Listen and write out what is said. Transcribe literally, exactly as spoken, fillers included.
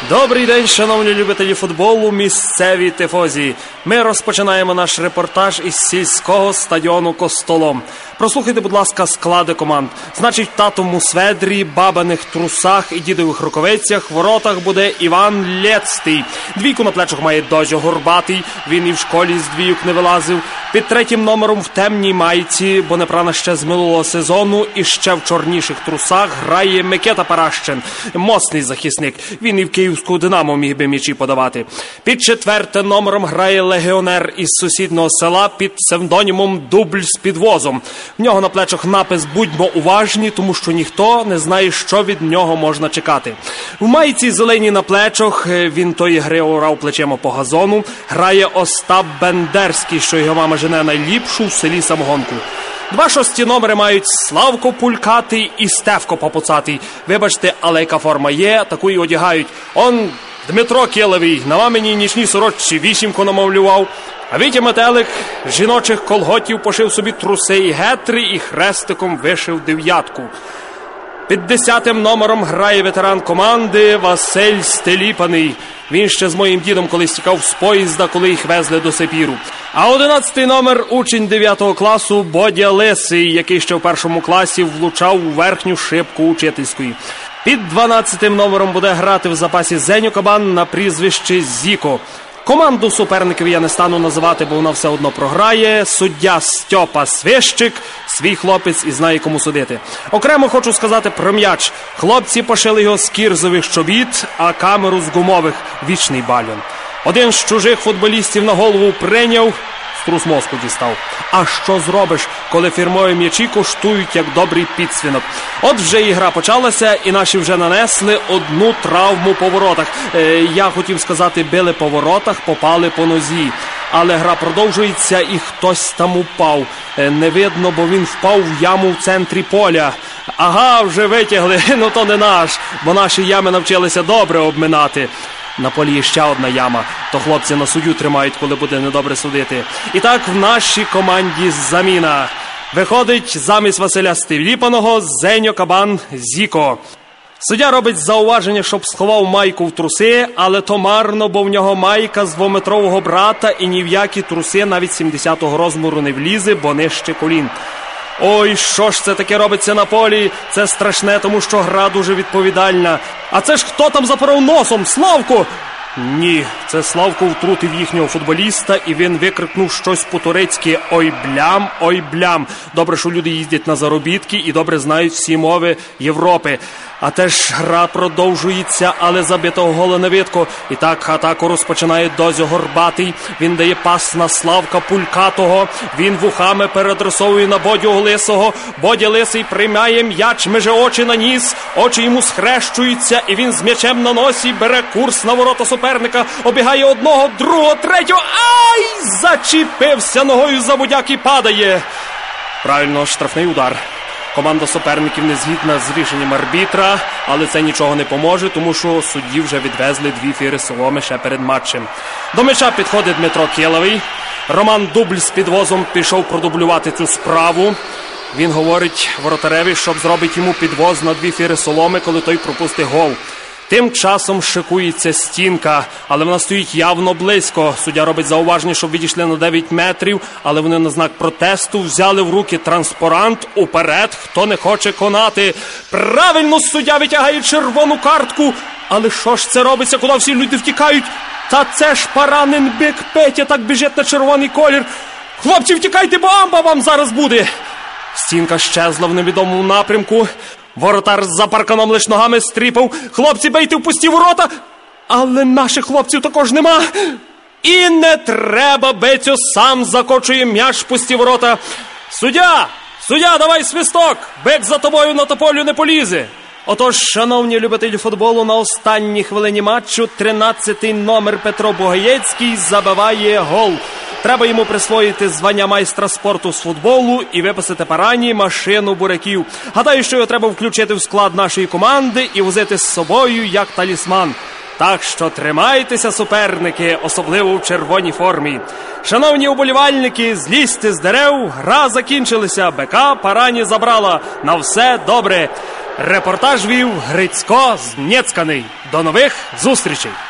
Добрий день, шановні любителі футболу, місцеві тифозі. Ми розпочинаємо наш репортаж із сільського стадіону «Костолом». Прослухайте, будь ласка, склади команд. Значить, в татому сведрі, бабиних трусах і дідових рукавицях в воротах буде Іван Лєцький. Двійку на плечах має Дозьо Горбатий, він і в школі з двійок не вилазив. Під третім номером в темній майці, бо не прана ще з минулого сезону, і ще в чорніших трусах грає Микита Паращин. Моцний захисник, він і в київську «Динамо» міг би м'ячі подавати. Під четвертим номером грає легіонер із сусіднього села під псевдонімом Дубль з підвозом. В нього на плечах напис «Будьмо уважні», тому що ніхто не знає, що від нього можна чекати. В майці зеленій на плечах, він тої гри орав плечима по газону, грає Остап Бендерський, що його мама жене найліпшу в селі самогонку. Два шості номери мають Славко Пулькатий і Стевко Попуцатий. Вибачте, але яка форма є, таку і одягають. Он Дмитро Кілевий на маминій нічній сорочці вісімку намовлював, а Вітя Метелик з жіночих колготів пошив собі труси і гетри і хрестиком вишив дев'ятку. Під десятим номером грає ветеран команди Василь Стеліпаний. Він ще з моїм дідом колись тікав з поїзда, коли їх везли до Сибіру. А одинадцятий номер – учень дев'ятого класу Бодя Лисий, який ще в першому класі влучав у верхню шибку учительської. Під дванадцятим номером буде грати в запасі Зеню Кабан на прізвище Зіко. Команду суперників я не стану називати, бо вона все одно програє. Суддя Стьопа Свищик, свій хлопець і знає, кому судити. Окремо хочу сказати про м'яч. Хлопці пошили його з кірзових чобіт, а камеру з гумових. Вічний бальон. Один з чужих футболістів на голову прийняв, струс мозку дістав. А що зробиш, коли фірмові м'ячі коштують, як добрий підсвінок? От вже і гра почалася, і наші вже нанесли одну травму по воротах. Е, я хотів сказати, били по воротах, попали по нозі. Але гра продовжується, і хтось там упав. Е, не видно, бо він впав в яму в центрі поля. Ага, вже витягли, ну то не наш, бо наші ями навчилися добре обминати. На полі є ще одна яма, то хлопці на суддю тримають, коли буде недобре судити. І так в нашій команді заміна. Виходить замість Василя Стеліпаного Зеньо Кабан Зіко. Суддя робить зауваження, щоб сховав майку в труси, але то марно, бо в нього майка з двометрового брата і ні в які труси навіть сімдесятого розміру не влізе, бо нижче колін. Ой, що ж це таке робиться на полі? Це страшне, тому що гра дуже відповідальна. А це ж хто там запоров носом? Славко! Ні, це Славко втрутив їхнього футболіста, і він викрикнув щось по-турецьки «Ой блям, ой блям». Добре, що люди їздять на заробітки і добре знають всі мови Європи. А теж гра продовжується, але забитого гола не видко. І так атаку розпочинає Дозьо Горбатий. Він дає пас на Славка Пулькатого. Він вухами переадресовує на Бодю Лисого. Бодя Лисий приймає м'яч, меже очі на ніс. Очі йому схрещуються, і він з м'ячем на носі бере курс на ворота суперника. Обігає одного, другого, третього. Ай! Зачепився ногою за будяк і падає. Правильно, штрафний удар. Команда суперників не згідна з рішенням арбітра, але це нічого не поможе, тому що судді вже відвезли дві фіри соломи ще перед матчем. До м'яча підходить Дмитро Кілевий. Роман Дубль з підвозом пішов продублювати цю справу. Він говорить воротареві, щоб зробити йому підвоз на дві фіри соломи, коли той пропустить гол. Тим часом шикується стінка, але вона стоїть явно близько. Суддя робить зауваження, щоб відійшли на дев'ять метрів, але вони на знак протесту взяли в руки транспарант «Уперед, хто не хоче конати». Правильно, суддя витягає червону картку. Але що ж це робиться, коли всі люди втікають? Та це ж поранен бик Петя так біжить на червоний колір. Хлопці, втікайте, бо амба вам зараз буде. Стінка щезла в невідомому напрямку. Воротар за парканом лиш ногами стріпав. Хлопці, бейте в пусті ворота. Але наших хлопців також нема. І не треба, Бецю сам закочує м'яч в пусті ворота. Суддя! Суддя, давай свисток! Бек за тобою на тополю не полізе. Отож, шановні любителі футболу, на останній хвилині матчу тринадцятий номер Петро Бугаєцький забиває гол. Треба йому присвоїти звання майстра спорту з футболу і виписати Парані машину буряків. Гадаю, що його треба включити в склад нашої команди і возити з собою як талісман. Так що тримайтеся, суперники, особливо в червоній формі. Шановні уболівальники, злізьте з дерев, гра закінчилася, БК Парані забрала. На все добре. Репортаж вів Грицько Знєцьканий. До нових зустрічей!